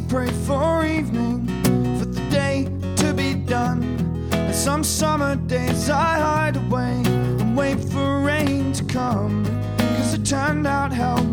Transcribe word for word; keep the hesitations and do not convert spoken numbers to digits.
pray for evening, for the day to be done. And some summer days I hide away and wait for rain to come, 'cause it turned out how